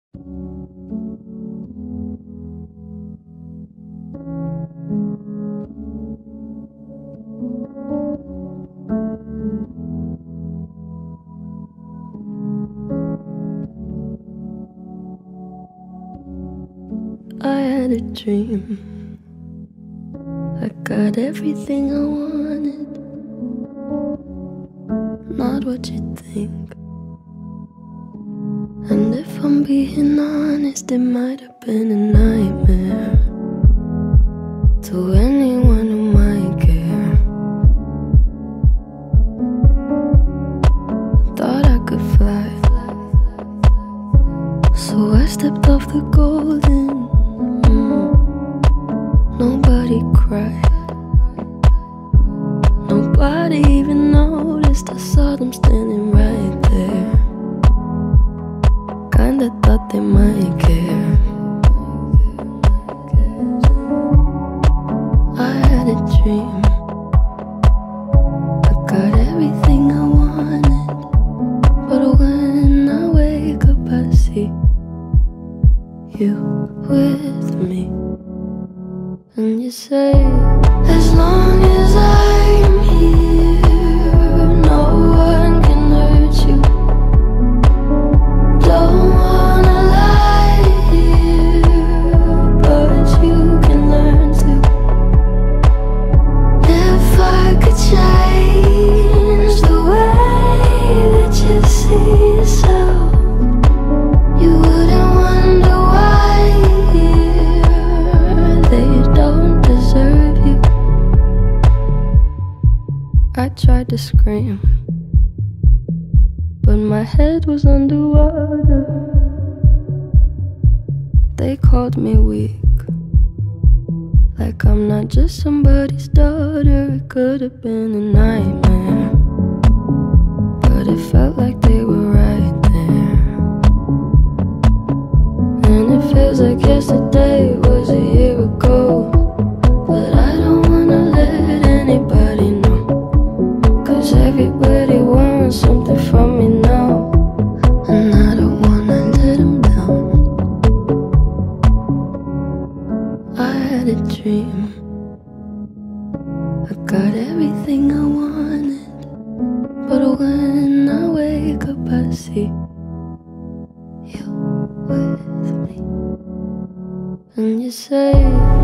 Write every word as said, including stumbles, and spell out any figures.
I had a dream. I got everything I wanted, not what you think. And if I'm being honest, it might have been a nightmare to anyone who might care. Thought I could fly, so I stepped off the golden. mm. Nobody cried, nobody even noticed. I saw them standing right there. Kinda thought they might care. I had a dream. I got everything I wanted, but when I wake up I see you with me. And you say, as long as I'm here, no one can hurt you. Don't wanna lie here, but you can learn to. If I could change the way that you see yourself, you wouldn't wonder why they don't deserve you. I tried to scream, but my head was underwater. They called me weak, like I'm not just somebody's daughter. It could have been a nightmare, but it felt like they were right there. And it feels like yesterday was a year ago, but I don't wanna let anybody know, 'cause everybody wants something from me now, and I don't wanna let them down. I had a dream. I got everything I wanted, but when I wake up I see you with me. And you say,